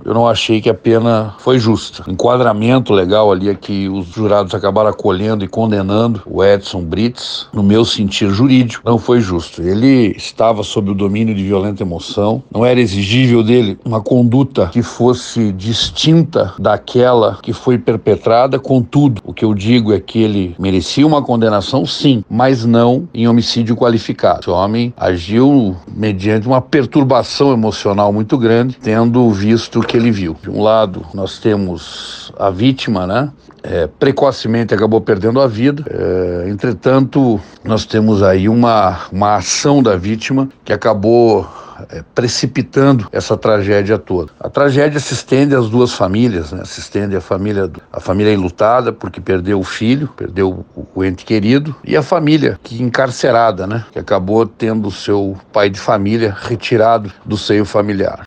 eu não achei que a pena foi justa. Enquadramento legal ali é que os jurados acabaram acolhendo e condenando o Edson Brits. No meu sentir jurídico, não foi justo. Ele estava sob o domínio de violenta emoção, não era exigível dele uma conduta que fosse distinta daquela que foi perpetrada. Contudo, o que eu digo é que ele merecia uma condenação, sim, mas não em homicídio qualificado. Esse homem agiu mediante uma perturbação emocional muito grande, tendo visto o que ele viu. De um lado, nós temos a vítima, né? Precocemente acabou perdendo a vida. Entretanto, nós temos aí uma ação da vítima que acabou precipitando essa tragédia toda. A tragédia se estende às duas famílias, né? Se estende à família enlutada porque perdeu o filho, perdeu o ente querido, e a família que encarcerada, né? Que acabou tendo o seu pai de família retirado do seio familiar.